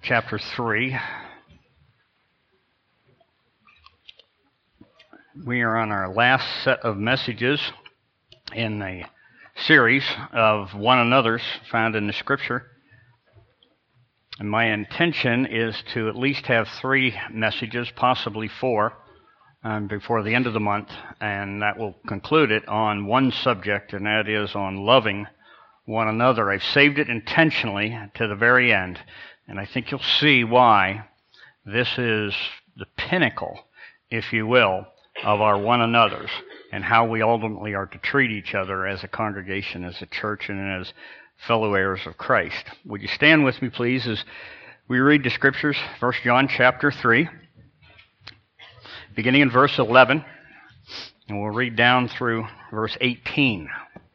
chapter 3. We are on our last set of messages in the series of one another's found in the Scripture. And my intention is to at least have 3 messages, possibly 4, before the end of the month, and that will conclude it on one subject, and that is on loving one another. I've saved it intentionally to the very end, and I think you'll see why this is the pinnacle, if you will, of our one another's and how we ultimately are to treat each other as a congregation, as a church, and as fellow heirs of Christ. Would you stand with me, please, as we read the Scriptures, 1 John chapter 3, beginning in verse 11, and we'll read down through verse 18.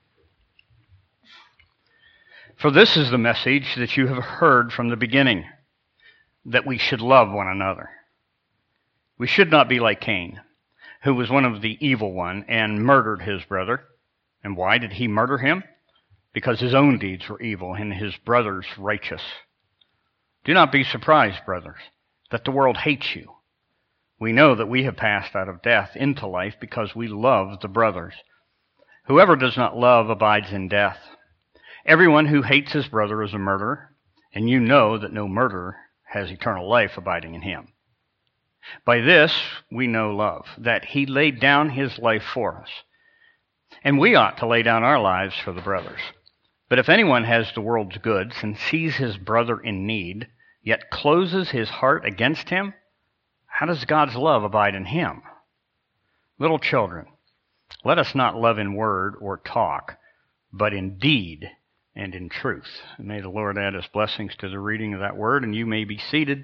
For this is the message that you have heard from the beginning, that we should love one another. We should not be like Cain, who was one of the evil one and murdered his brother. And why did he murder him? Because his own deeds were evil and his brother's righteous. Do not be surprised, brothers, that the world hates you. We know that we have passed out of death into life because we love the brothers. Whoever does not love abides in death. Everyone who hates his brother is a murderer, and you know that no murderer has eternal life abiding in him. By this we know love, that he laid down his life for us. And we ought to lay down our lives for the brothers. But if anyone has the world's goods and sees his brother in need, yet closes his heart against him, how does God's love abide in him? Little children, let us not love in word or talk, but in deed and in truth. And may the Lord add his blessings to the reading of that word, and you may be seated.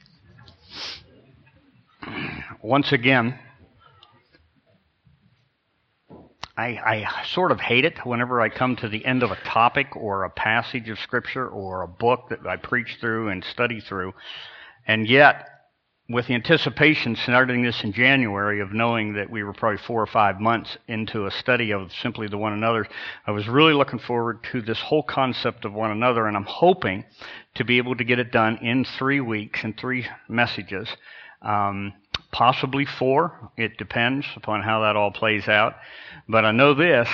Once again, I sort of hate it whenever I come to the end of a topic or a passage of Scripture or a book that I preach through and study through, and yet, with the anticipation starting this in January of knowing that we were probably 4 or 5 months into a study of simply the one another, I was really looking forward to this whole concept of one another, and I'm hoping to be able to get it done in 3 weeks and 3 messages, possibly 4. It depends upon how that all plays out. But I know this,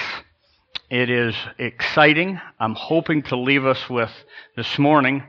it is exciting. I'm hoping to leave us with, this morning,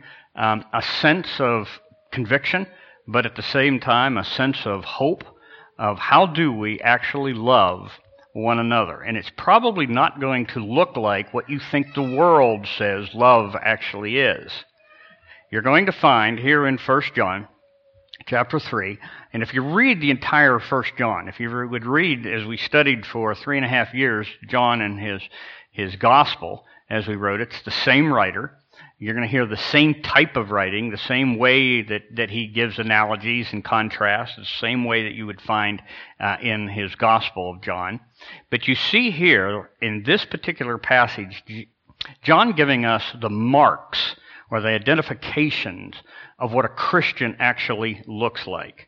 a sense of conviction, but at the same time, a sense of hope of how do we actually love one another. And it's probably not going to look like what you think the world says love actually is. You're going to find here in 1 John chapter 3, and if you read the entire 1 John, if you would read, as we studied for 3.5 years, John and his gospel, as we wrote, it's the same writer. You're going to hear the same type of writing, the same way that he gives analogies and contrasts, the same way that you would find in his Gospel of John. But you see here, in this particular passage, John giving us the marks or the identifications of what a Christian actually looks like.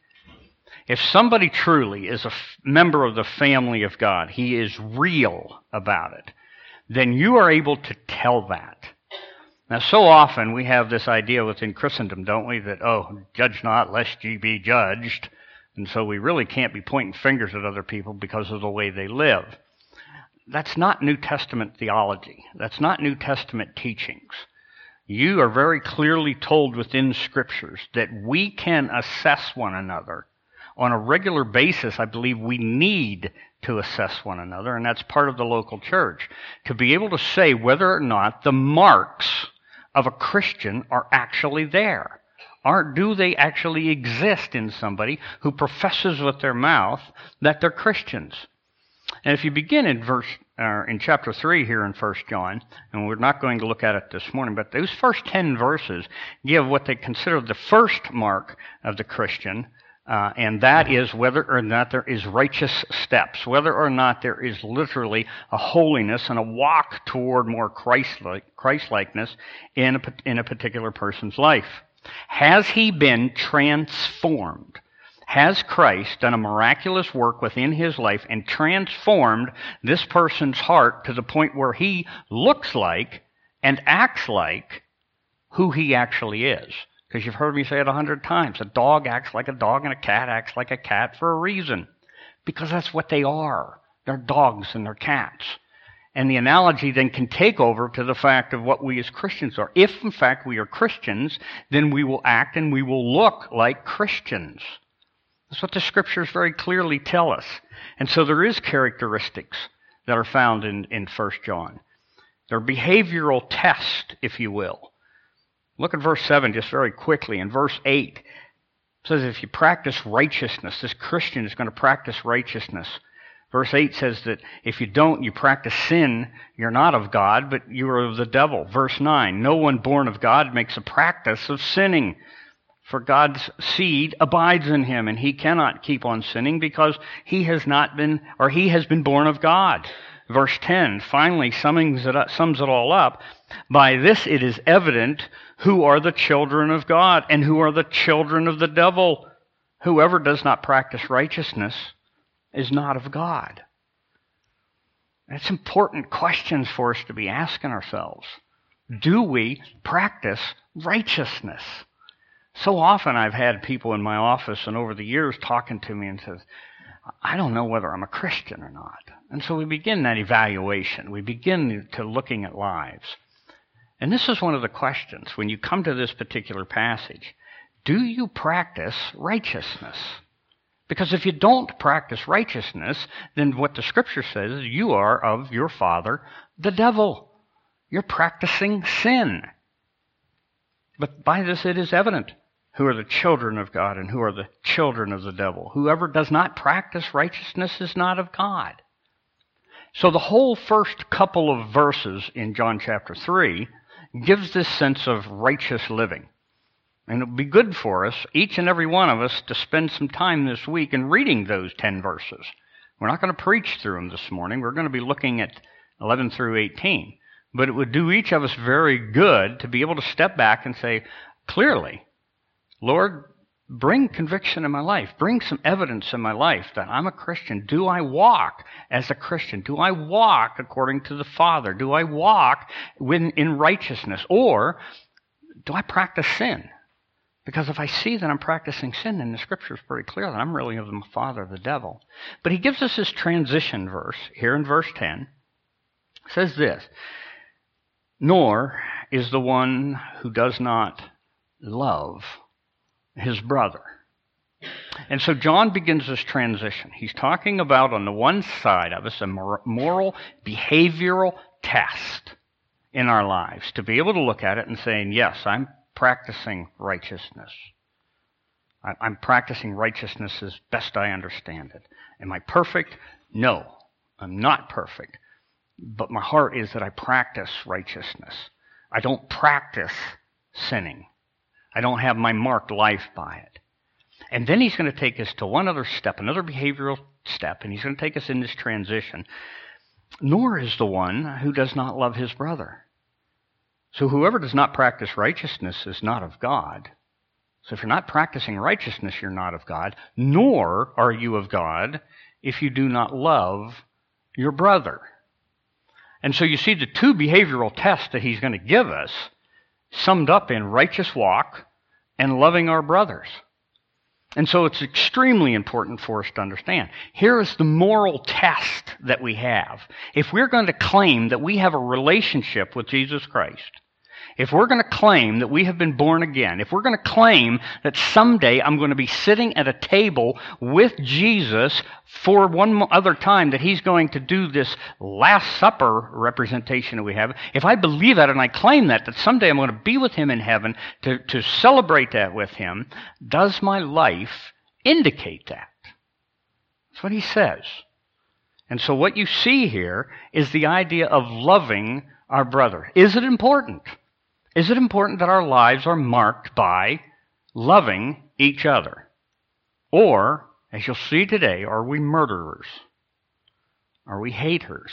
If somebody truly is a member of the family of God, he is real about it, then you are able to tell that. Now, so often we have this idea within Christendom, don't we, that, judge not lest ye be judged, and so we really can't be pointing fingers at other people because of the way they live. That's not New Testament theology. That's not New Testament teachings. You are very clearly told within Scriptures that we can assess one another. On a regular basis, I believe we need to assess one another, and that's part of the local church, to be able to say whether or not the marks of a Christian are actually there. Do they actually exist in somebody who professes with their mouth that they're Christians? And if you begin in chapter 3 here in 1 John, and we're not going to look at it this morning, but those first 10 verses give what they consider the first mark of the Christian, and that is whether or not there is righteous steps, whether or not there is literally a holiness and a walk toward more Christ-likeness in a particular person's life. Has he been transformed? Has Christ done a miraculous work within his life and transformed this person's heart to the point where he looks like and acts like who he actually is? Because you've heard me say it 100 times. A dog acts like a dog and a cat acts like a cat for a reason. Because that's what they are. They're dogs and they're cats. And the analogy then can take over to the fact of what we as Christians are. If, in fact, we are Christians, then we will act and we will look like Christians. That's what the Scriptures very clearly tell us. And so there is characteristics that are found in 1 John. They're behavioral tests, if you will. Look at verse 7 just very quickly. In verse 8, it says if you practice righteousness, this Christian is going to practice righteousness. Verse 8 says that if you don't, you practice sin, you're not of God, but you are of the devil. Verse 9, no one born of God makes a practice of sinning, for God's seed abides in him, and he cannot keep on sinning because he has been born of God. Verse 10 finally sums it all up. By this it is evident who are the children of God and who are the children of the devil. Whoever does not practice righteousness is not of God. That's important questions for us to be asking ourselves. Do we practice righteousness? So often I've had people in my office and over the years talking to me and says, I don't know whether I'm a Christian or not. And so we begin that evaluation. We begin to looking at lives. And this is one of the questions when you come to this particular passage. Do you practice righteousness? Because if you don't practice righteousness, then what the Scripture says is you are of your father, the devil. You're practicing sin. But by this it is evident who are the children of God and who are the children of the devil. Whoever does not practice righteousness is not of God. So the whole first couple of verses in John chapter 3 gives this sense of righteous living. And it would be good for us, each and every one of us, to spend some time this week in reading those 10 verses. We're not going to preach through them this morning. We're going to be looking at 11 through 18. But it would do each of us very good to be able to step back and say, clearly, Lord, bring conviction in my life. Bring some evidence in my life that I'm a Christian. Do I walk as a Christian? Do I walk according to the Father? Do I walk in righteousness? Or do I practice sin? Because if I see that I'm practicing sin, then the Scripture is pretty clear that I'm really of the father of the devil. But he gives us this transition verse here in verse 10. It says this, nor is the one who does not love his brother. And so John begins this transition. He's talking about, on the one side of us, a moral, behavioral test in our lives, to be able to look at it and saying, yes, I'm practicing righteousness. I'm practicing righteousness as best I understand it. Am I perfect? No, I'm not perfect. But my heart is that I practice righteousness. I don't practice sinning. I don't have my marked life by it. And then he's going to take us to one other step, another behavioral step, and he's going to take us in this transition. Nor is the one who does not love his brother. So whoever does not practice righteousness is not of God. So if you're not practicing righteousness, you're not of God, nor are you of God if you do not love your brother. And so you see the two behavioral tests that he's going to give us summed up in righteous walk and loving our brothers. And so it's extremely important for us to understand. Here is the moral test that we have. If we're going to claim that we have a relationship with Jesus Christ, if we're going to claim that we have been born again, if we're going to claim that someday I'm going to be sitting at a table with Jesus for one other time, that he's going to do this Last Supper representation that we have, if I believe that and I claim that someday I'm going to be with him in heaven to celebrate that with him, does my life indicate that? That's what he says. And so what you see here is the idea of loving our brother. Is it important? Is it important that our lives are marked by loving each other? Or, as you'll see today, are we murderers? Are we haters?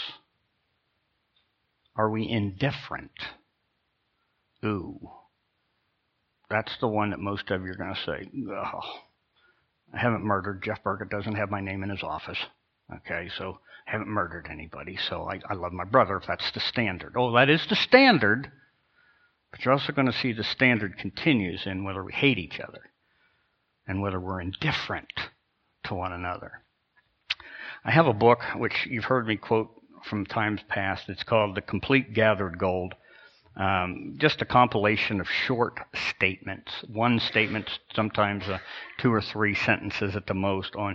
Are we indifferent? Ooh, that's the one that most of you are going to say, oh, I haven't murdered. Jeff Burkett doesn't have my name in his office. Okay, so I haven't murdered anybody, so I love my brother if that's the standard. Oh, that is the standard. But you're also going to see the standard continues in whether we hate each other and whether we're indifferent to one another. I have a book which you've heard me quote from times past. It's called The Complete Gathered Gold. Just a compilation of short statements, one statement, sometimes 2 or 3 sentences at the most, on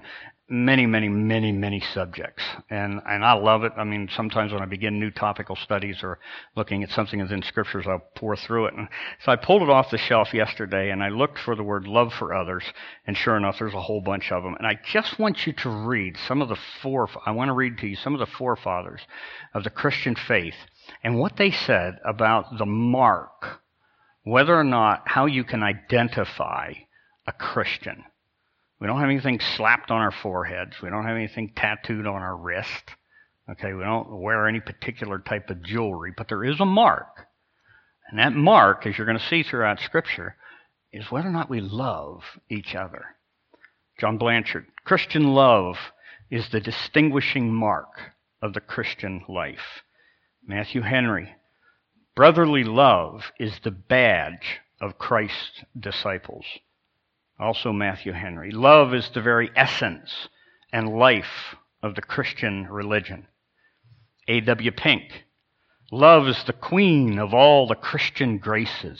many subjects. And I love it. I mean, sometimes when I begin new topical studies or looking at something that's in scriptures, I'll pour through it. And so I pulled it off the shelf yesterday, and I looked for the word love for others, and sure enough, there's a whole bunch of them. And I just want you to read I want to read to you some of the forefathers of the Christian faith and what they said about the mark, whether or not, how you can identify a Christian. We don't have anything slapped on our foreheads. We don't have anything tattooed on our wrist. Okay, we don't wear any particular type of jewelry, but there is a mark. And that mark, as you're going to see throughout Scripture, is whether or not we love each other. John Blanchard, Christian love is the distinguishing mark of the Christian life. Matthew Henry, brotherly love is the badge of Christ's disciples. Also Matthew Henry, love is the very essence and life of the Christian religion. A.W. Pink, love is the queen of all the Christian graces.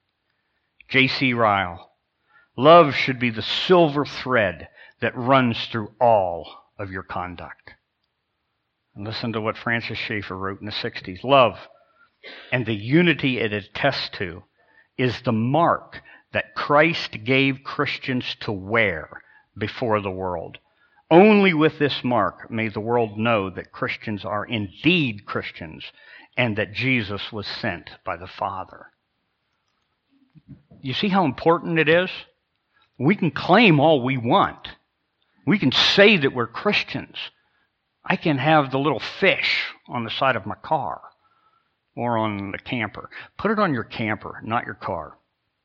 J.C. Ryle, love should be the silver thread that runs through all of your conduct. And listen to what Francis Schaeffer wrote in the 60s. Love and the unity it attests to is the mark that Christ gave Christians to wear before the world. Only with this mark may the world know that Christians are indeed Christians and that Jesus was sent by the Father. You see how important it is? We can claim all we want. We can say that we're Christians. I can have the little fish on the side of my car or on the camper. Put it on your camper, not your car.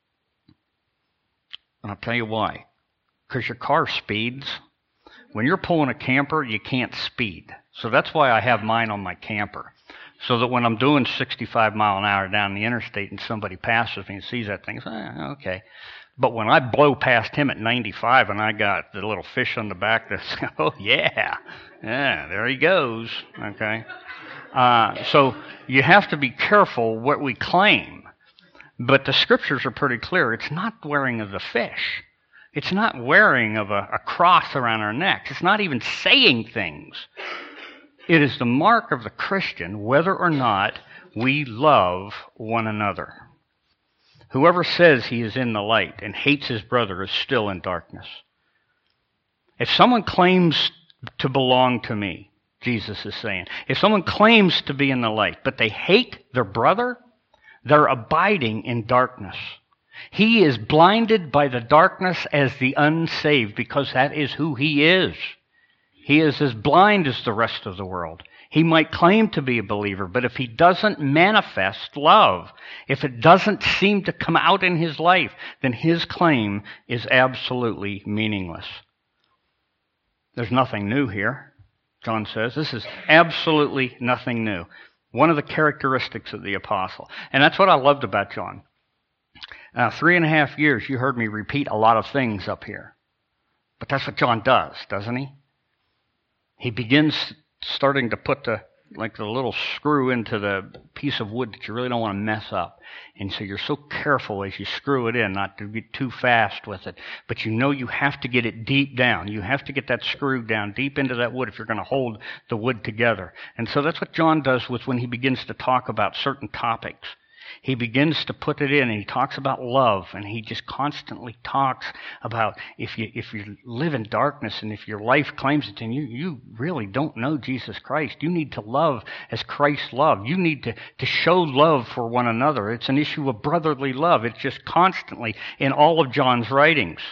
And I'll tell you why. Because your car speeds. When you're pulling a camper, you can't speed. So that's why I have mine on my camper. So that when I'm doing 65 mile an hour down the interstate and somebody passes me and sees that thing, okay. But when I blow past him at 95 and I got the little fish on the back that's, oh yeah, there he goes, okay. So you have to be careful what we claim. But the scriptures are pretty clear. It's not wearing of the fish. It's not wearing of a cross around our necks. It's not even saying things. It is the mark of the Christian whether or not we love one another. Whoever says he is in the light and hates his brother is still in darkness. If someone claims to belong to me, Jesus is saying, if someone claims to be in the light, but they hate their brother, they're abiding in darkness. He is blinded by the darkness as the unsaved because that is who he is. He is as blind as the rest of the world. He might claim to be a believer, but if he doesn't manifest love, if it doesn't seem to come out in his life, then his claim is absolutely meaningless. There's nothing new here, John says. This is absolutely nothing new. One of the characteristics of the apostle. And that's what I loved about John. 3.5 years, you heard me repeat a lot of things up here. But that's what John does, doesn't he? He begins starting to put the little screw into the piece of wood that you really don't want to mess up. And so you're so careful as you screw it in not to be too fast with it. But you know you have to get it deep down. You have to get that screw down deep into that wood if you're going to hold the wood together. And so that's what John does with when he begins to talk about certain topics. He begins to put it in, and he talks about love, and he just constantly talks about if you live in darkness and if your life claims it, and you really don't know Jesus Christ. You need to love as Christ loved. You need to show love for one another. It's an issue of brotherly love. It's just constantly in all of John's writings.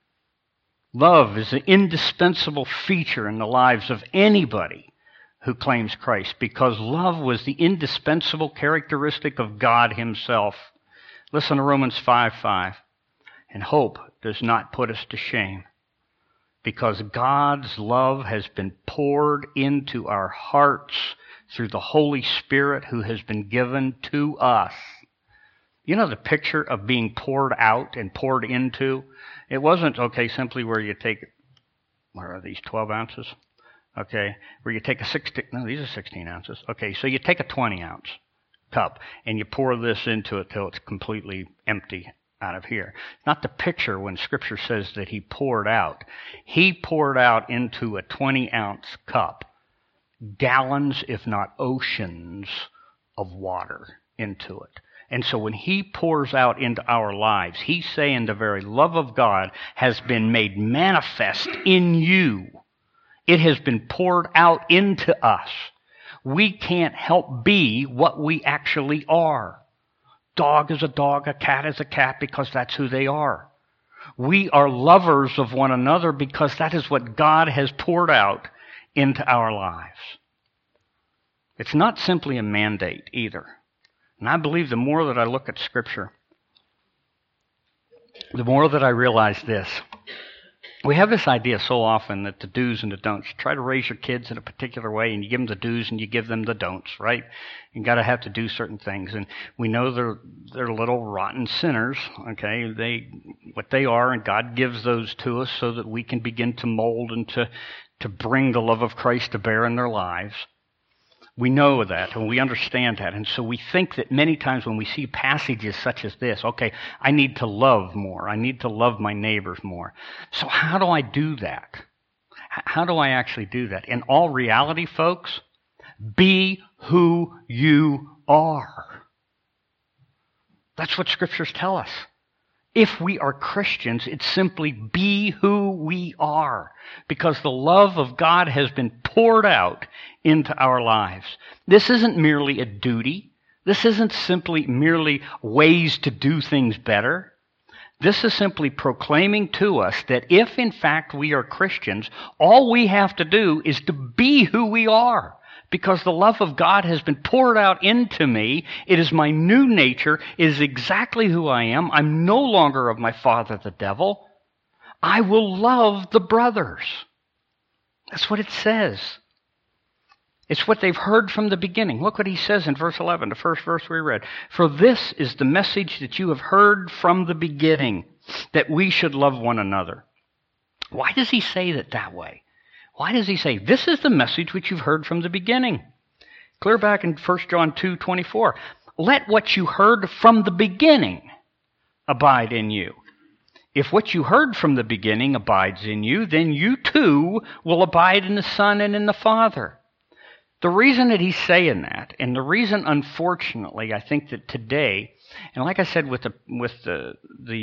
Love is an indispensable feature in the lives of anybody who claims Christ, because love was the indispensable characteristic of God himself. Listen to Romans 5:5. And hope does not put us to shame, because God's love has been poured into our hearts through the Holy Spirit who has been given to us. You know the picture of being poured out and poured into? It wasn't, okay, simply where you take, what are these, 12 ounces? Okay, where you take these are 16 ounces. Okay, so you take a 20-ounce cup and you pour this into it till it's completely empty out of here. Not the picture when Scripture says that he poured out. He poured out into a 20-ounce cup gallons, if not oceans, of water into it. And so when he pours out into our lives, he's saying the very love of God has been made manifest in you. It has been poured out into us. We can't help be what we actually are. Dog is a dog, a cat is a cat, because that's who they are. We are lovers of one another because that is what God has poured out into our lives. It's not simply a mandate either. And I believe the more that I look at Scripture, the more that I realize this. We have this idea so often that the do's and the don'ts. You try to raise your kids in a particular way, and you give them the do's and you give them the don'ts, right? You got to have to do certain things, and we know they're little rotten sinners. Okay, what they are, and God gives those to us so that we can begin to mold and to bring the love of Christ to bear in their lives. We know that, and we understand that, and so we think that many times when we see passages such as this, okay, I need to love more. I need to love my neighbors more. So how do I do that? How do I actually do that? In all reality, folks, be who you are. That's what Scriptures tell us. If we are Christians, it's simply be who we are, because the love of God has been poured out into our lives. This isn't merely a duty. This isn't simply merely ways to do things better. This is simply proclaiming to us that if in fact we are Christians, all we have to do is to be who we are. Because the love of God has been poured out into me. It is my new nature. It is exactly who I am. I'm no longer of my father, the devil. I will love the brothers. That's what it says. It's what they've heard from the beginning. Look what he says in verse 11, the first verse we read. For this is the message that you have heard from the beginning, that we should love one another. Why does he say it that way? Why does he say, this is the message which you've heard from the beginning? Clear back in 1 John 2:24. Let what you heard from the beginning abide in you. If what you heard from the beginning abides in you, then you too will abide in the Son and in the Father. The reason that he's saying that, and the reason, unfortunately, I think that today, and like I said with the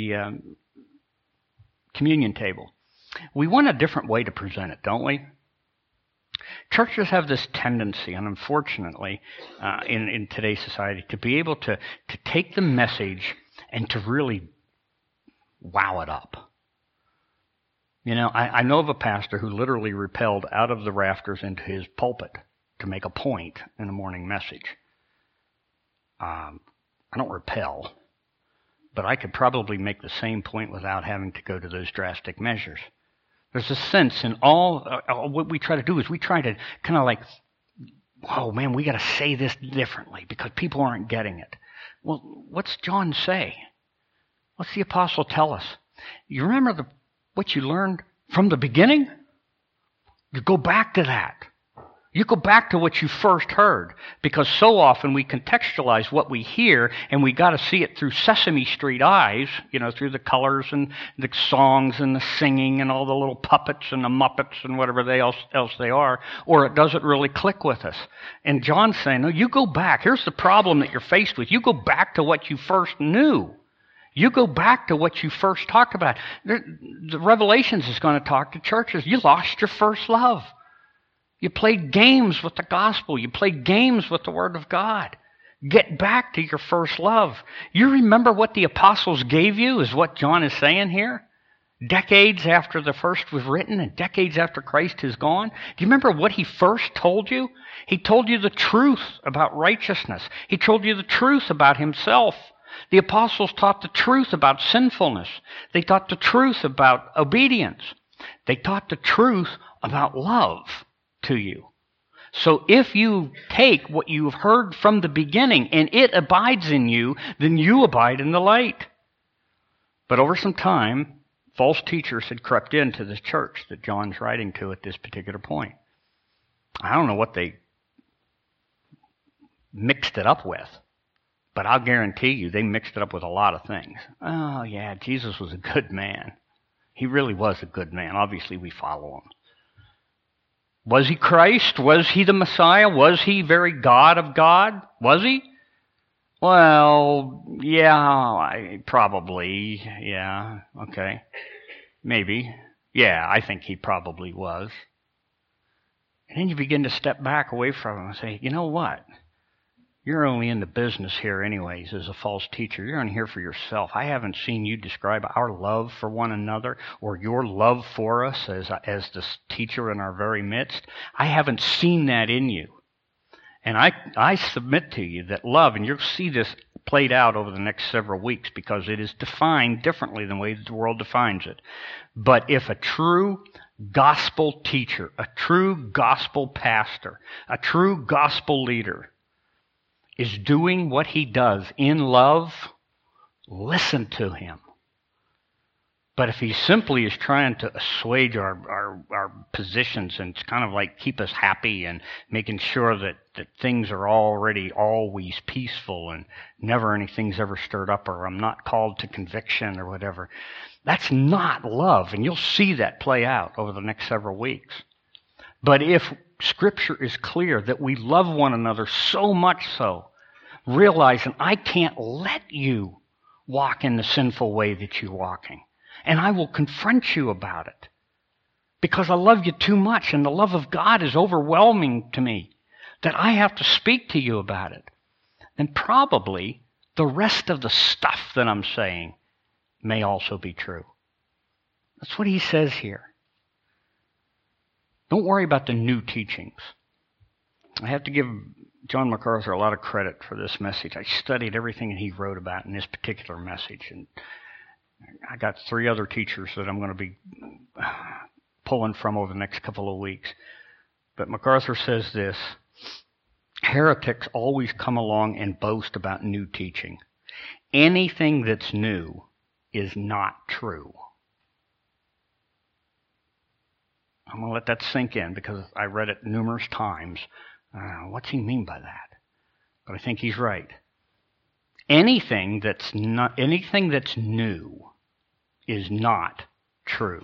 communion table, we want a different way to present it, don't we? Churches have this tendency, and unfortunately, in today's society, to be able to take the message and to really wow it up. You know, I know of a pastor who literally rappelled out of the rafters into his pulpit to make a point in a morning message. I don't rappel, but I could probably make the same point without having to go to those drastic measures. There's a sense in all what we try to do is we try to kind of like, oh man, we got to say this differently because people aren't getting it. Well, what's John say? What's the apostle tell us? You remember what you learned from the beginning? You go back to that. You go back to what you first heard, because so often we contextualize what we hear, and we got to see it through Sesame Street eyes, you know, through the colors and the songs and the singing and all the little puppets and the Muppets and whatever else they are, or it doesn't really click with us. And John's saying, no, you go back. Here's the problem that you're faced with. You go back to what you first knew. You go back to what you first talked about. The Revelations is going to talk to churches. You lost your first love. You played games with the gospel. You played games with the Word of God. Get back to your first love. You remember what the apostles gave you is what John is saying here? Decades after the first was written and decades after Christ is gone. Do you remember what he first told you? He told you the truth about righteousness. He told you the truth about himself. The apostles taught the truth about sinfulness. They taught the truth about obedience. They taught the truth about love to you. So if you take what you've heard from the beginning and it abides in you, then you abide in the light. But over some time, false teachers had crept into the church that John's writing to at this particular point. I don't know what they mixed it up with, but I'll guarantee you they mixed it up with a lot of things. Oh, yeah, Jesus was a good man. He really was a good man. Obviously, we follow him. Was he Christ? Was he the Messiah? Was he very God of God? Was he? Well, yeah, probably. Yeah, okay. Maybe. Yeah, I think he probably was. And then you begin to step back away from him and say, you know what? You're only in the business here anyways as a false teacher. You're on here for yourself. I haven't seen you describe our love for one another or your love for us as the teacher in our very midst. I haven't seen that in you. And I submit to you that love, and you'll see this played out over the next several weeks because it is defined differently than the way the world defines it. But if a true gospel teacher, a true gospel pastor, a true gospel leader is doing what he does in love, listen to him. But if he simply is trying to assuage our positions and kind of like keep us happy and making sure that things are already always peaceful and never anything's ever stirred up or I'm not called to conviction or whatever, that's not love. And you'll see that play out over the next several weeks. But if Scripture is clear that we love one another so much so, realizing I can't let you walk in the sinful way that you're walking. And I will confront you about it because I love you too much and the love of God is overwhelming to me that I have to speak to you about it. And probably the rest of the stuff that I'm saying may also be true. That's what he says here. Don't worry about the new teachings. I have to give John MacArthur a lot of credit for this message. I studied everything that he wrote about in this particular message, and I got 3 other teachers that I'm going to be pulling from over the next couple of weeks. But MacArthur says this: heretics always come along and boast about new teaching. Anything that's new is not true. I'm going to let that sink in because I read it numerous times. What's he mean by that? But I think he's right. Anything that's new is not true.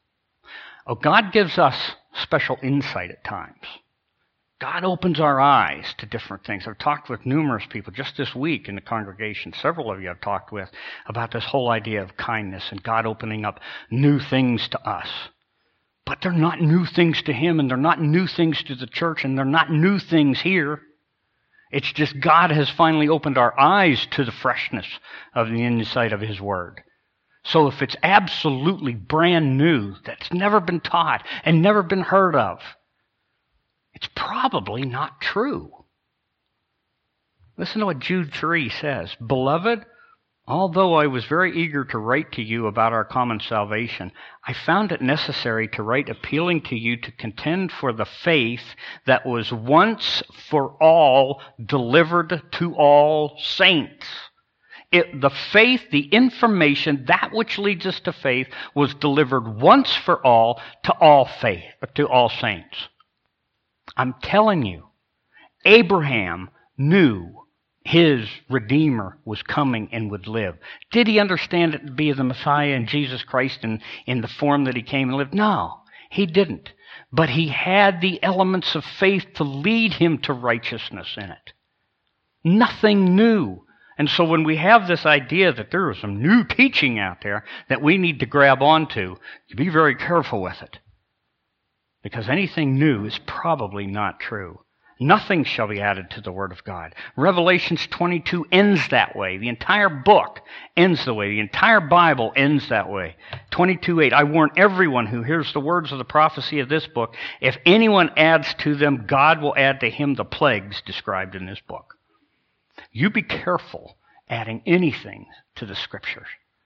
Oh, God gives us special insight at times. God opens our eyes to different things. I've talked with numerous people just this week in the congregation. Several of you I've talked with about this whole idea of kindness and God opening up new things to us. But they're not new things to him, and they're not new things to the church, and they're not new things here. It's just God has finally opened our eyes to the freshness of the insight of his word. So if it's absolutely brand new, that's never been taught and never been heard of, it's probably not true. Listen to what Jude 3 says. Beloved, although I was very eager to write to you about our common salvation, I found it necessary to write appealing to you to contend for the faith that was once for all delivered to all saints. The faith, the information, that which leads us to faith, was delivered once for all to all faith, to all saints. I'm telling you, Abraham knew his Redeemer was coming and would live. Did he understand it to be the Messiah and Jesus Christ in the form that he came and lived? No, he didn't. But he had the elements of faith to lead him to righteousness in it. Nothing new. And so when we have this idea that there is some new teaching out there that we need to grab onto, you be very careful with it. Because anything new is probably not true. Nothing shall be added to the Word of God. Revelations 22 ends that way. The entire book ends that way. The entire Bible ends that way. 22:8, I warn everyone who hears the words of the prophecy of this book, if anyone adds to them, God will add to him the plagues described in this book. You be careful adding anything to the Scriptures.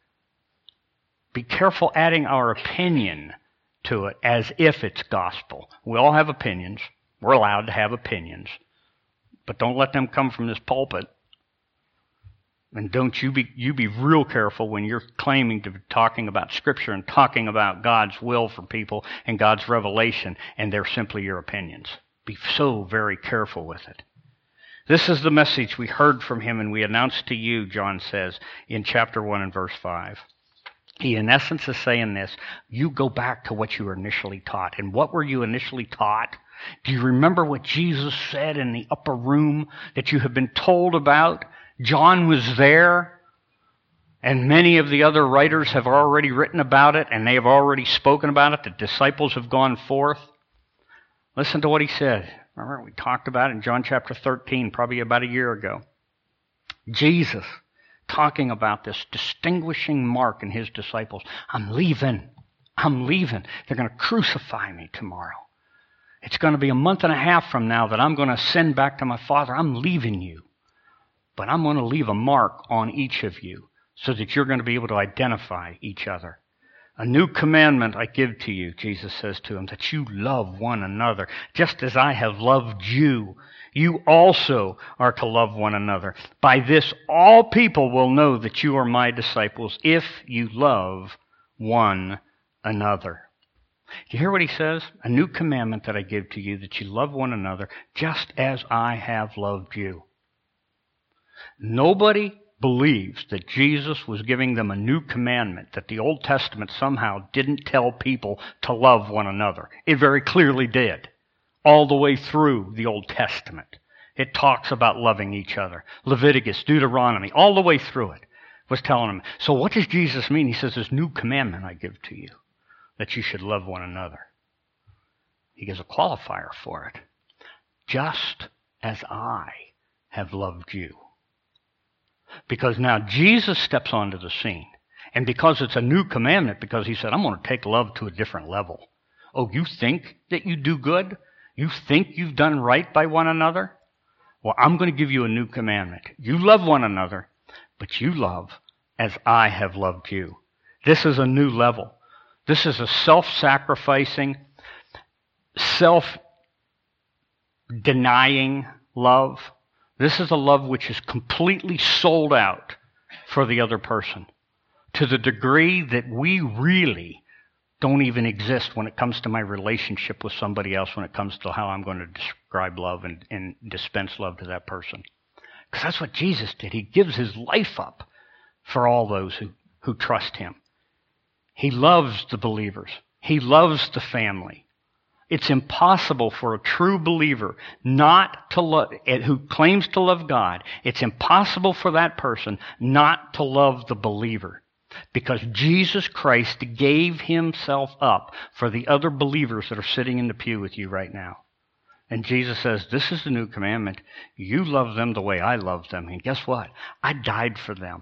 Be careful adding our opinion to it as if it's gospel. We all have opinions. We're allowed to have opinions, but don't let them come from this pulpit. And don't you be real careful when you're claiming to be talking about Scripture and talking about God's will for people and God's revelation, and they're simply your opinions. Be so very careful with it. This is the message we heard from him and we announced to you, John says in chapter 1 and verse 5. He, in essence, is saying this: you go back to what you were initially taught. And what were you initially taught? Do you remember what Jesus said in the upper room that you have been told about? John was there, and many of the other writers have already written about it, and they have already spoken about it. The disciples have gone forth. Listen to what he said. Remember, we talked about it in John chapter 13, probably about a year ago. Jesus talking about this distinguishing mark in his disciples. I'm leaving. They're going to crucify me tomorrow. It's going to be a month and a half from now that I'm going to ascend back to my Father. I'm leaving you. But I'm going to leave a mark on each of you so that you're going to be able to identify each other. A new commandment I give to you, Jesus says to him, that you love one another. Just as I have loved you, you also are to love one another. By this all people will know that you are my disciples, if you love one another. Do you hear what he says? A new commandment that I give to you, that you love one another, just as I have loved you. Nobody believes that Jesus was giving them a new commandment, that the Old Testament somehow didn't tell people to love one another. It very clearly did. All the way through the Old Testament, it talks about loving each other. Leviticus, Deuteronomy, all the way through it was telling them. So what does Jesus mean? He says, this new commandment I give to you, that you should love one another. He gives a qualifier for it. Just as I have loved you. Because now Jesus steps onto the scene. And because it's a new commandment, because he said, I'm going to take love to a different level. Oh, you think that you do good? You think you've done right by one another? Well, I'm going to give you a new commandment. You love one another, but you love as I have loved you. This is a new level. This is a self-sacrificing, self-denying love. This is a love which is completely sold out for the other person, to the degree that we really don't even exist when it comes to my relationship with somebody else, when it comes to how I'm going to describe love and dispense love to that person. Because that's what Jesus did. He gives his life up for all those who trust him. He loves the believers. He loves the family. It's impossible for a true believer not to love, who claims to love God, it's impossible for that person not to love the believer. Because Jesus Christ gave himself up for the other believers that are sitting in the pew with you right now. And Jesus says, this is the new commandment. You love them the way I love them. And guess what? I died for them.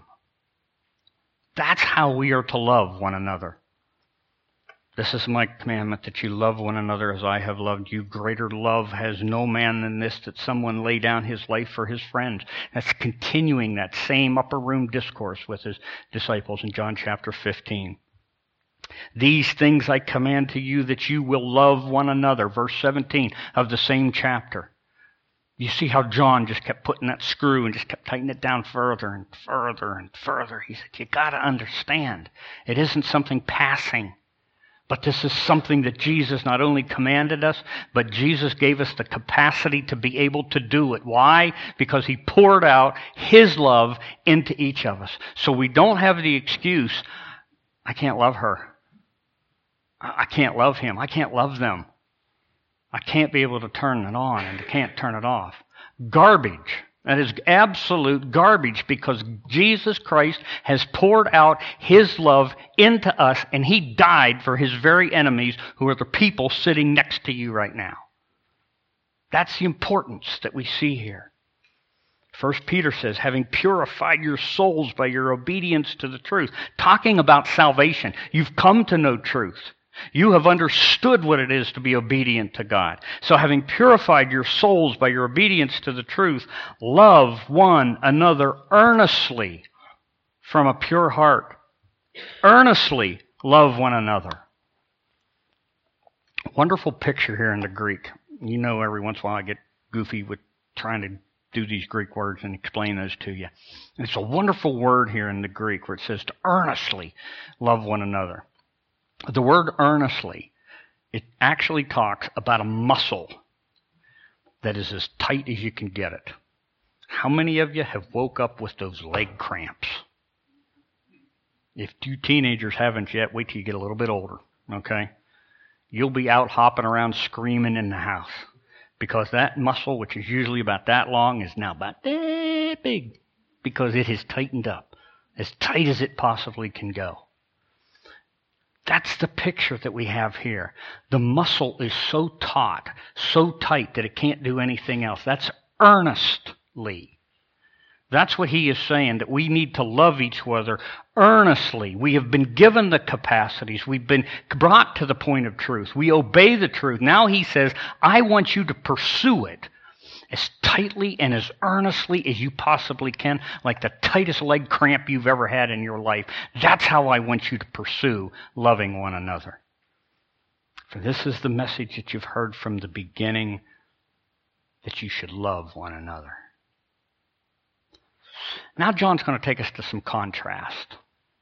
That's how we are to love one another. This is my commandment, that you love one another as I have loved you. Greater love has no man than this, that someone lay down his life for his friends. That's continuing that same upper room discourse with his disciples in John chapter 15. These things I command to you, that you will love one another. Verse 17 of the same chapter. You see how John just kept putting that screw and just kept tightening it down further and further and further. He said, you got to understand, it isn't something passing. But this is something that Jesus not only commanded us, but Jesus gave us the capacity to be able to do it. Why? Because he poured out his love into each of us. So we don't have the excuse, I can't love her. I can't love him. I can't love them. I can't be able to turn it on and I can't turn it off. Garbage. That is absolute garbage, because Jesus Christ has poured out his love into us, and he died for his very enemies, who are the people sitting next to you right now. That's the importance that we see here. 1 Peter says, having purified your souls by your obedience to the truth. Talking about salvation. You've come to know truth. You have understood what it is to be obedient to God. So having purified your souls by your obedience to the truth, love one another earnestly from a pure heart. Earnestly love one another. Wonderful picture here in the Greek. You know, every once in a while I get goofy with trying to do these Greek words and explain those to you. And it's a wonderful word here in the Greek where it says to earnestly love one another. The word earnestly, it actually talks about a muscle that is as tight as you can get it. How many of you have woke up with those leg cramps? If you teenagers haven't yet, wait till you get a little bit older, okay? You'll be out hopping around screaming in the house because that muscle, which is usually about that long, is now about that big because it has tightened up as tight as it possibly can go. That's the picture that we have here. The muscle is so taut, so tight that it can't do anything else. That's earnestly. That's what he is saying, that we need to love each other earnestly. We have been given the capacities. We've been brought to the point of truth. We obey the truth. Now he says, I want you to pursue it as tightly and as earnestly as you possibly can, like the tightest leg cramp you've ever had in your life. That's how I want you to pursue loving one another. For this is the message that you've heard from the beginning, that you should love one another. Now John's going to take us to some contrast.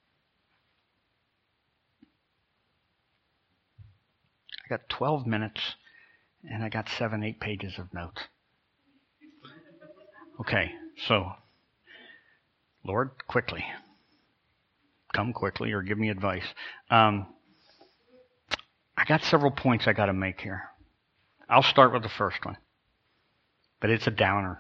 I got 12 minutes, and I got 7-8 pages of notes. Okay, so, Lord, quickly. Come quickly or give me advice. I got several points I got to make here. I'll start with the first one, but it's a downer.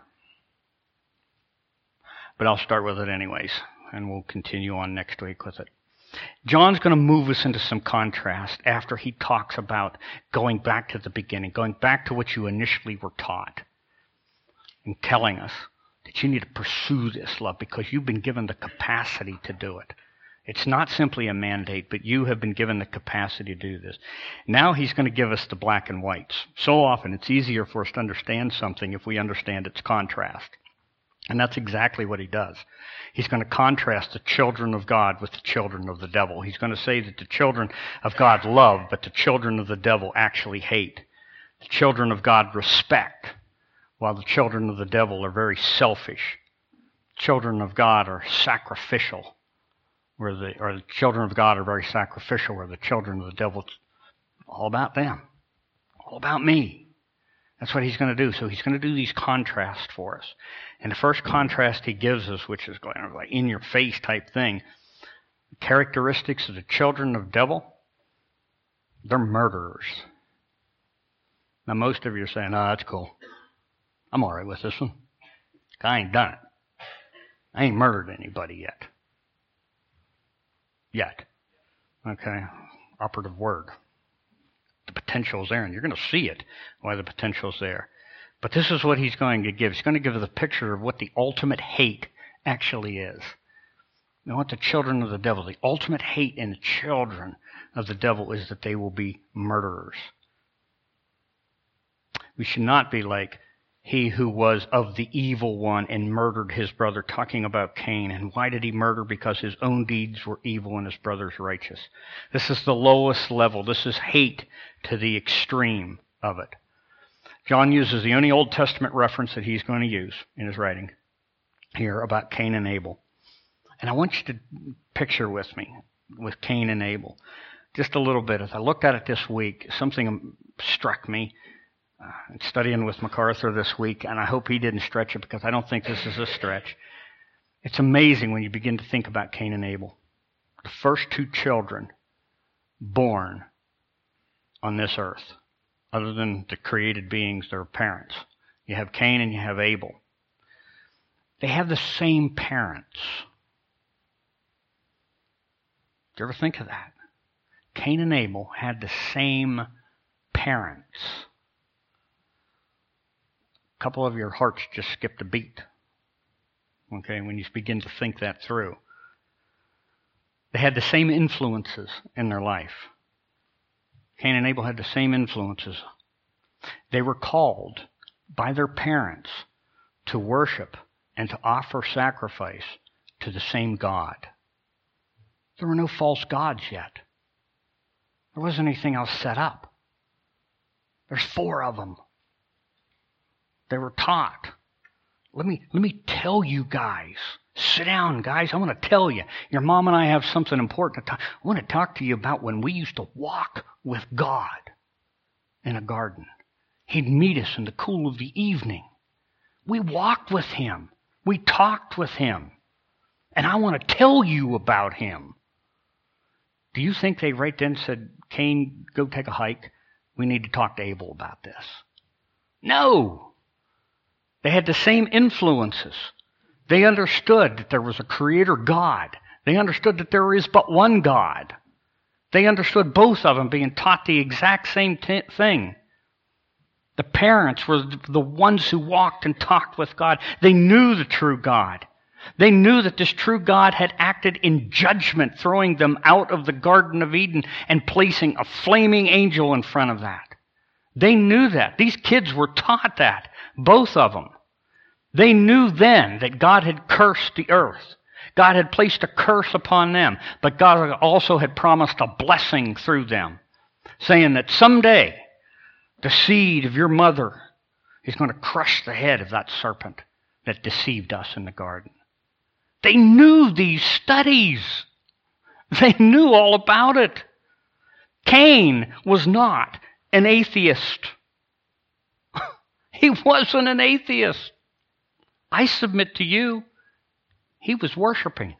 But I'll start with it anyways, and we'll continue on next week with it. John's going to move us into some contrast after he talks about going back to the beginning, going back to what you initially were taught, and telling us that you need to pursue this love because you've been given the capacity to do it. It's not simply a mandate, but you have been given the capacity to do this. Now he's going to give us the black and whites. So often it's easier for us to understand something if we understand its contrast. And that's exactly what he does. He's going to contrast the children of God with the children of the devil. He's going to say that the children of God love, but the children of the devil actually hate. The children of God respect, while the children of the devil are very selfish. Children of God are sacrificial, or the children of God are very sacrificial, where the children of the devil, it's all about them, all about me. That's what he's going to do. So he's going to do these contrasts for us. And the first contrast he gives us, which is like in your face type thing, characteristics of the children of the devil, they're murderers. Now most of you are saying, oh, that's cool. I'm all right with this one. I ain't done it. I ain't murdered anybody yet. Yet. Okay. Operative word. The potential's there, and you're going to see it, why the potential's there. But this is what he's going to give. He's going to give us a picture of what the ultimate hate actually is. You know what the children of the devil, the ultimate hate in the children of the devil is that they will be murderers. We should not be like he who was of the evil one and murdered his brother, talking about Cain. And why did he murder? Because his own deeds were evil and his brother's righteous. This is the lowest level. This is hate to the extreme of it. John uses the only Old Testament reference that he's going to use in his writing here about Cain and Abel. And I want you to picture with me, with Cain and Abel, just a little bit. As I looked at it this week, something struck me. Studying with MacArthur this week, and I hope he didn't stretch it because I don't think this is a stretch. It's amazing when you begin to think about Cain and Abel. The first two children born on this earth, other than the created beings, their parents. You have Cain and you have Abel. They have the same parents. Do you ever think of that? Cain and Abel had the same parents. A couple of your hearts just skipped a beat, okay, when you begin to think that through. They had the same influences in their life. Cain and Abel had the same influences. They were called by their parents to worship and to offer sacrifice to the same God. There were no false gods yet. There wasn't anything else set up. There's 4 of them. They were taught. Let me tell you guys. Sit down, guys. I want to tell you. Your mom and I have something important to talk. I want to talk to you about when we used to walk with God in a garden. He'd meet us in the cool of the evening. We walked with him. We talked with him. And I want to tell you about him. Do you think they right then said, Cain, go take a hike? We need to talk to Abel about this. No. They had the same influences. They understood that there was a creator God. They understood that there is but one God. They understood both of them being taught the exact same thing. The parents were the ones who walked and talked with God. They knew the true God. They knew that this true God had acted in judgment, throwing them out of the Garden of Eden and placing a flaming angel in front of that. They knew that. These kids were taught that, both of them. They knew then that God had cursed the earth. God had placed a curse upon them, but God also had promised a blessing through them, saying that someday the seed of your mother is going to crush the head of that serpent that deceived us in the garden. They knew these studies. They knew all about it. Cain was not an atheist. He wasn't an atheist. I submit to you, he was worshiping.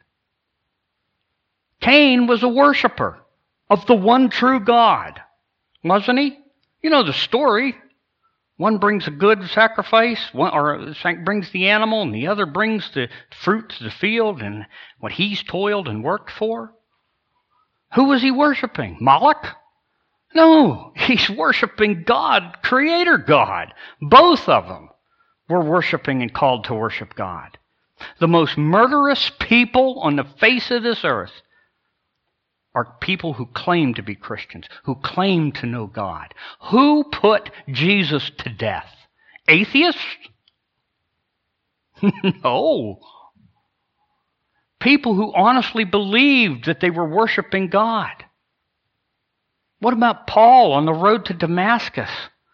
Cain was a worshiper of the one true God, wasn't he? You know the story. One brings a good sacrifice, or brings the animal, and the other brings the fruit to the field and what he's toiled and worked for. Who was he worshiping? Moloch? No, he's worshiping God, Creator God. Both of them were worshiping and called to worship God. The most murderous people on the face of this earth are people who claim to be Christians, who claim to know God. Who put Jesus to death? Atheists? No. People who honestly believed that they were worshiping God. What about Paul on the road to Damascus?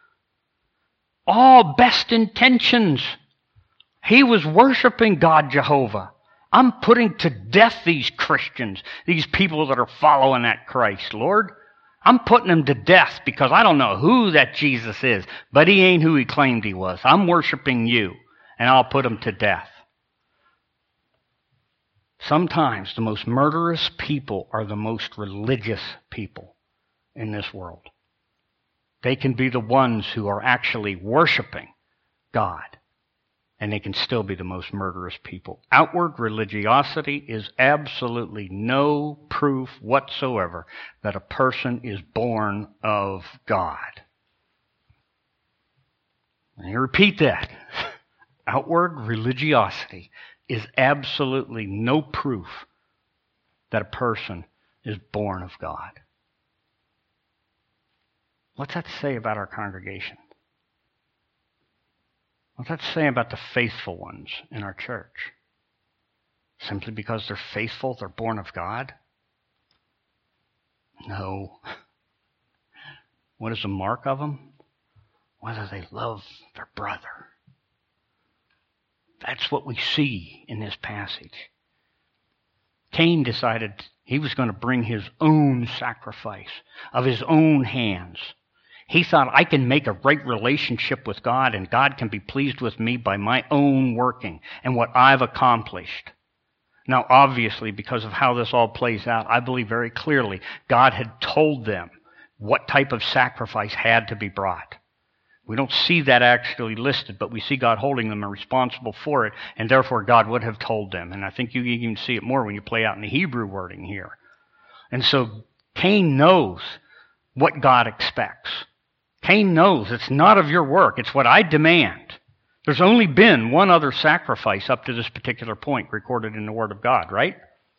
All best intentions. He was worshiping God Jehovah. I'm putting to death these Christians, these people that are following that Christ, Lord. I'm putting them to death because I don't know who that Jesus is, but he ain't who he claimed he was. I'm worshiping you, and I'll put him to death. Sometimes the most murderous people are the most religious people in this world. They can be the ones who are actually worshiping God. And they can still be the most murderous people. Outward religiosity is absolutely no proof whatsoever that a person is born of God. Let me repeat that. Outward religiosity is absolutely no proof that a person is born of God. What's that say about our congregation? What's that say about the faithful ones in our church? Simply because they're faithful, they're born of God? No. What is the mark of them? Whether they love their brother. That's what we see in this passage. Cain decided he was going to bring his own sacrifice of his own hands. He thought, I can make a right relationship with God, and God can be pleased with me by my own working and what I've accomplished. Now, obviously, because of how this all plays out, I believe very clearly God had told them what type of sacrifice had to be brought. We don't see that actually listed, but we see God holding them responsible for it, and therefore God would have told them. And I think you even see it more when you play out in the Hebrew wording here. And so Cain knows what God expects. Cain knows it's not of your work, it's what I demand. There's only been one other sacrifice up to this particular point recorded in the Word of God, right?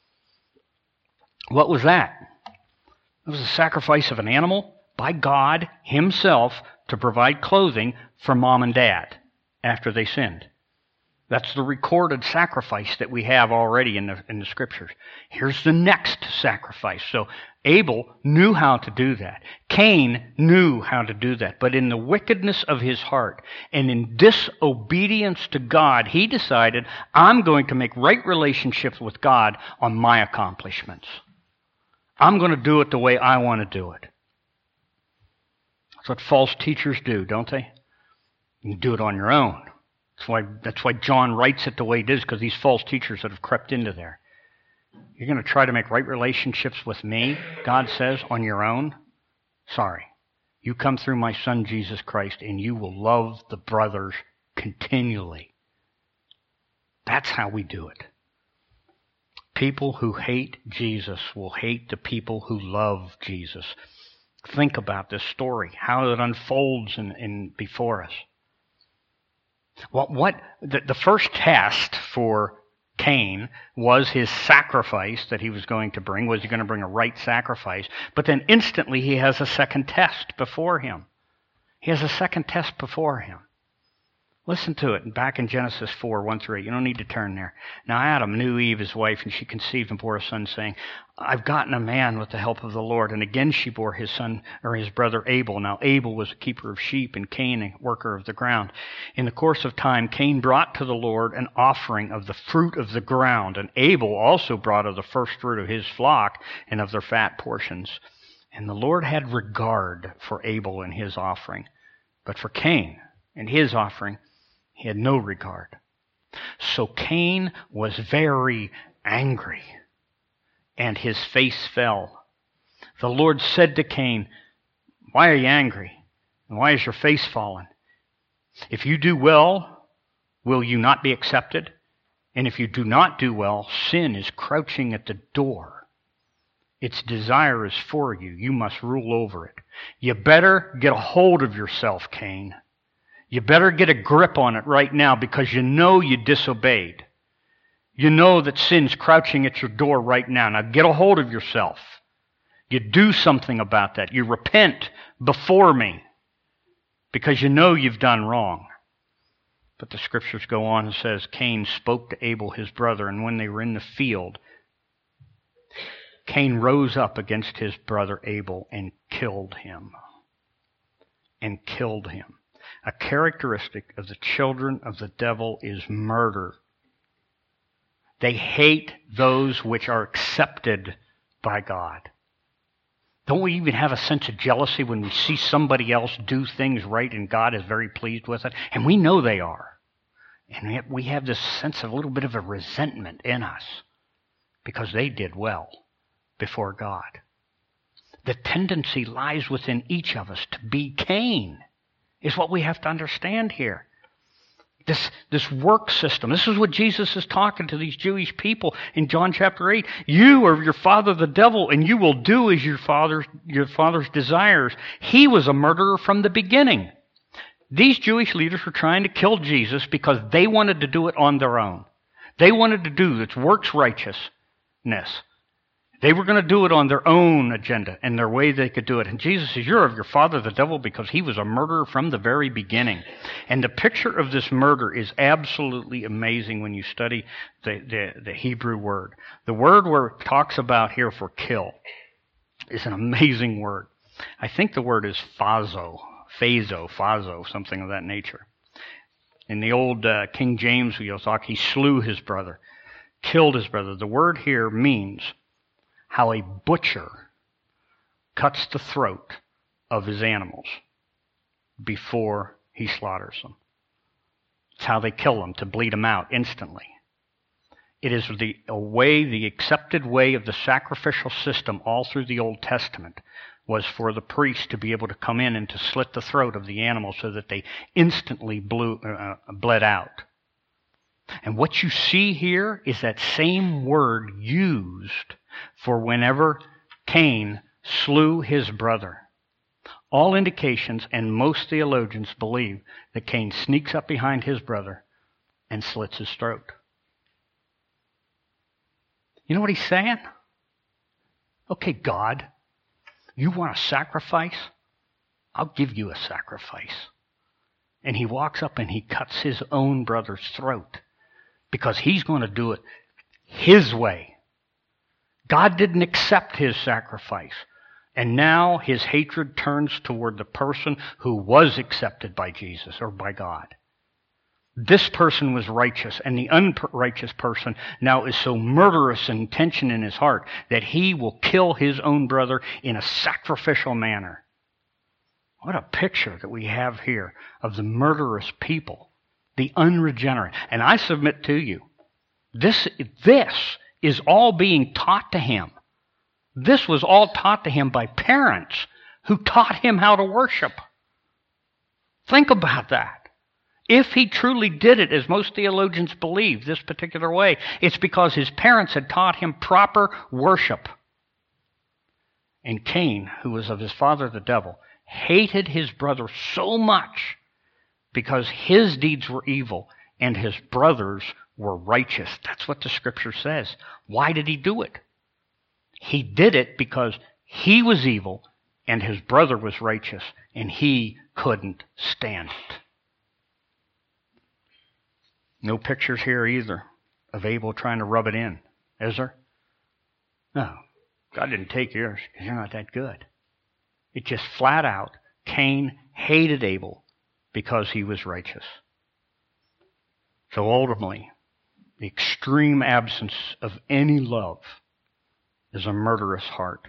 What was that? It was a sacrifice of an animal by God himself to provide clothing for mom and dad after they sinned. That's the recorded sacrifice that we have already in the Scriptures. Here's the next sacrifice. So Abel knew how to do that. Cain knew how to do that. But in the wickedness of his heart and in disobedience to God, he decided, I'm going to make right relationships with God on my accomplishments. I'm going to do it the way I want to do it. That's what false teachers do, don't they? You do it on your own. That's why John writes it the way it is, because these false teachers that have crept into there. You're going to try to make right relationships with me, God says, on your own? Sorry. You come through my Son, Jesus Christ, and you will love the brothers continually. That's how we do it. People who hate Jesus will hate the people who love Jesus. Think about this story, how it unfolds before us. The first test for Cain was his sacrifice that he was going to bring. Was he going to bring a right sacrifice? But then instantly he has a second test before him. He has a second test before him. Listen to it back in Genesis 4, 1-8. You don't need to turn there. Now Adam knew Eve, his wife, and she conceived and bore a son, saying, I've gotten a man with the help of the Lord. And again she bore his son, or his brother Abel. Now Abel was a keeper of sheep, and Cain a worker of the ground. In the course of time, Cain brought to the Lord an offering of the fruit of the ground. And Abel also brought of the first fruit of his flock and of their fat portions. And the Lord had regard for Abel and his offering. But for Cain and his offering, he had no regard. So Cain was very angry, and his face fell. The Lord said to Cain, why are you angry? And why is your face fallen? If you do well, will you not be accepted? And if you do not do well, sin is crouching at the door. Its desire is for you. You must rule over it. You better get a hold of yourself, Cain. You better get a grip on it right now, because you know you disobeyed. You know that sin's crouching at your door right now. Now get a hold of yourself. You do something about that. You repent before me, because you know you've done wrong. But the Scriptures go on and says, Cain spoke to Abel his brother, and when they were in the field, Cain rose up against his brother Abel and killed him. And killed him. A characteristic of the children of the devil is murder. They hate those which are accepted by God. Don't we even have a sense of jealousy when we see somebody else do things right and God is very pleased with it? And we know they are. And yet we have this sense of a little bit of a resentment in us because they did well before God. The tendency lies within each of us to be Cain. Is what we have to understand here. This work system. This is what Jesus is talking to these Jewish people in John chapter 8. You are your father the devil, and you will do as your father's desires. He was a murderer from the beginning. These Jewish leaders were trying to kill Jesus because they wanted to do it on their own. They wanted to do this works righteousness. They were going to do it on their own agenda and their way they could do it. And Jesus says, you're of your father the devil, because he was a murderer from the very beginning. And the picture of this murder is absolutely amazing when you study the Hebrew word. The word where it talks about here for kill is an amazing word. I think the word is phazo, something of that nature. In the old King James, he slew his brother, killed his brother. The word here means how a butcher cuts the throat of his animals before he slaughters them. It's how they kill them, to bleed them out instantly. It is the accepted way of the sacrificial system all through the Old Testament was for the priest to be able to come in and to slit the throat of the animal so that they instantly bled out. And what you see here is that same word used for whenever Cain slew his brother. All indications, and most theologians believe, that Cain sneaks up behind his brother and slits his throat. You know what he's saying? Okay, God, you want a sacrifice? I'll give you a sacrifice. And he walks up and he cuts his own brother's throat because he's going to do it his way. God didn't accept his sacrifice. And now his hatred turns toward the person who was accepted by Jesus or by God. This person was righteous, and the unrighteous person now is so murderous in intention in his heart that he will kill his own brother in a sacrificial manner. What a picture that we have here of the murderous people, the unregenerate. And I submit to you, this is all being taught to him. This was all taught to him by parents who taught him how to worship. Think about that. If he truly did it, as most theologians believe, this particular way, it's because his parents had taught him proper worship. And Cain, who was of his father the devil, hated his brother so much because his deeds were evil and his brothers were righteous. That's what the scripture says. Why did he do it? He did it because he was evil and his brother was righteous, and he couldn't stand it. No pictures here either of Abel trying to rub it in, is there? No. God didn't take yours because you're not that good. It just flat out, Cain hated Abel because he was righteous. So ultimately, the extreme absence of any love is a murderous heart.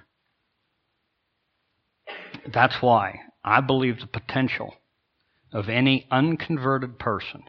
That's why I believe the potential of any unconverted person,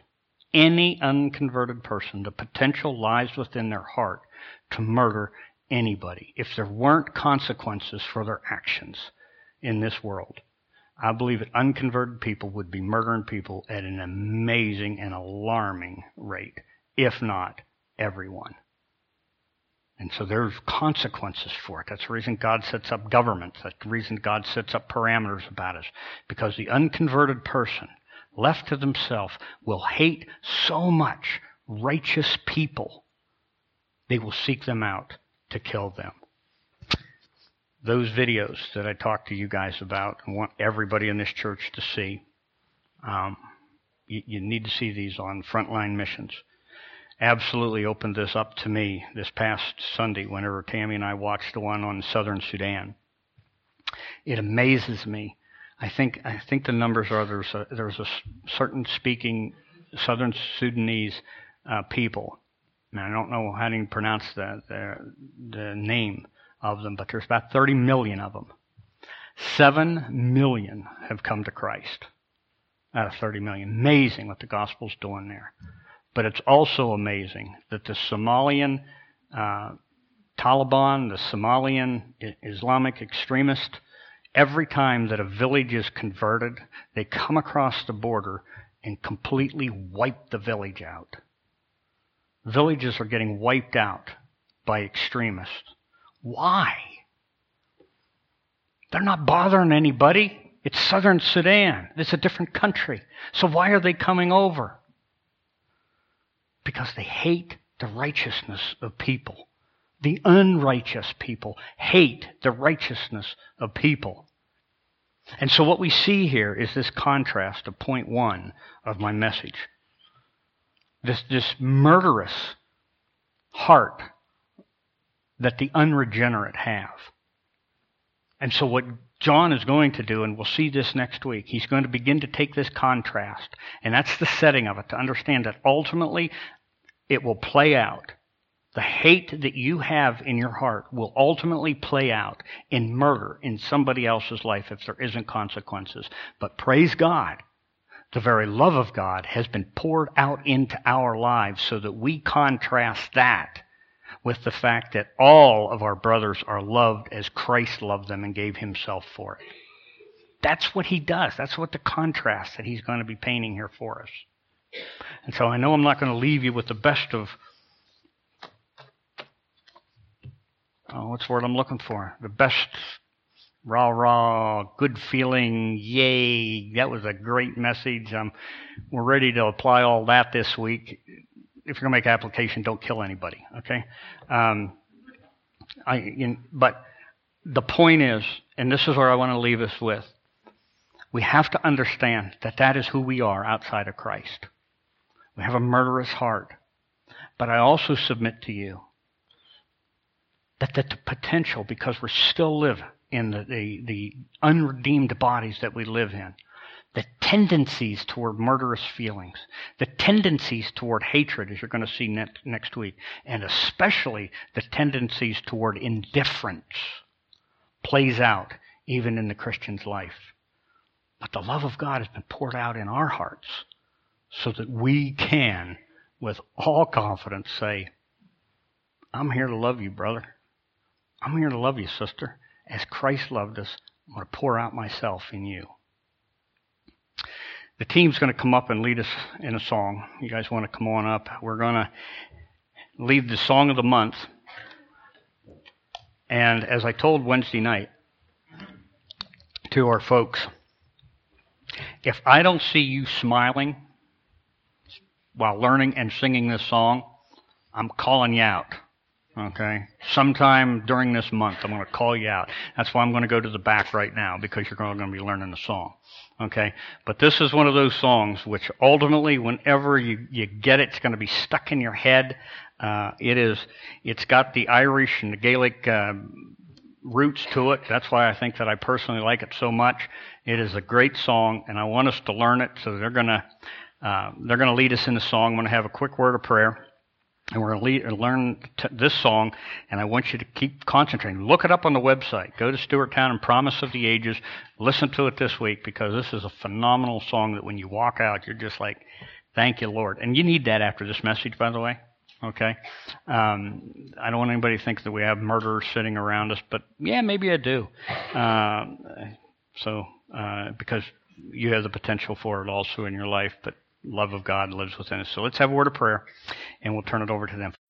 the potential lies within their heart to murder anybody. If there weren't consequences for their actions in this world, I believe that unconverted people would be murdering people at an amazing and alarming rate, if not everyone. And so there's consequences for it. That's the reason God sets up governments. That's the reason God sets up parameters about us. Because the unconverted person, left to themselves, will hate so much righteous people, they will seek them out to kill them. Those videos that I talked to you guys about, I want everybody in this church to see. You need to see these on Frontline Missions. Absolutely opened this up to me this past Sunday whenever Tammy and I watched the one on southern Sudan. It amazes me. I think the numbers are there's a certain speaking southern Sudanese people. And I don't know how to pronounce the name of them, but there's about 30 million of them. 7 million have come to Christ out of 30 million. Amazing what the gospel's doing there. But it's also amazing that the Somalian Taliban, the Somalian Islamic extremist, every time that a village is converted, they come across the border and completely wipe the village out. Villages are getting wiped out by extremists. Why? They're not bothering anybody. It's southern Sudan. It's a different country. So why are they coming over? Because they hate the righteousness of people. The unrighteous people hate the righteousness of people. And so what we see here is this contrast of point one of my message. This murderous heart that the unregenerate have. And so what John is going to do, and we'll see this next week, he's going to begin to take this contrast, and that's the setting of it, to understand that ultimately it will play out. The hate that you have in your heart will ultimately play out in murder in somebody else's life if there isn't consequences. But praise God, the very love of God has been poured out into our lives so that we contrast that with the fact that all of our brothers are loved as Christ loved them and gave himself for it. That's what he does. That's what the contrast that he's going to be painting here for us. And so I know I'm not going to leave you with the best of, what's the word I'm looking for? The best rah, good feeling, yay, that was a great message. We're ready to apply all that this week. If you're going to make an application, don't kill anybody, okay? But the point is, and this is where I want to leave us with, we have to understand that that is who we are outside of Christ. We have a murderous heart. But I also submit to you that the potential, because we still live in the unredeemed bodies that we live in, the tendencies toward murderous feelings, the tendencies toward hatred, as you're going to see next week, and especially the tendencies toward indifference plays out even in the Christian's life. But the love of God has been poured out in our hearts so that we can, with all confidence, say, I'm here to love you, brother. I'm here to love you, sister. As Christ loved us, I'm going to pour out myself in you. The team's going to come up and lead us in a song. You guys want to come on up? We're going to lead the song of the month. And as I told Wednesday night to our folks, if I don't see you smiling while learning and singing this song, I'm calling you out. Okay? Sometime during this month, I'm going to call you out. That's why I'm going to go to the back right now, because you're going to be learning the song. Okay? But this is one of those songs which ultimately, whenever you get it, it's going to be stuck in your head. It's got the Irish and the Gaelic roots to it. That's why I think that I personally like it so much. It is a great song, and I want us to learn it. So they're going to lead us in the song. I'm going to have a quick word of prayer. And we're going to learn this song, and I want you to keep concentrating. Look it up on the website. Go to Stewarttown and Promise of the Ages. Listen to it this week, because this is a phenomenal song that when you walk out, you're just like, thank you, Lord. And you need that after this message, by the way. Okay? I don't want anybody to think that we have murderers sitting around us, but yeah, maybe I do. Because you have the potential for it also in your life, but love of God lives within us. So let's have a word of prayer, and we'll turn it over to them.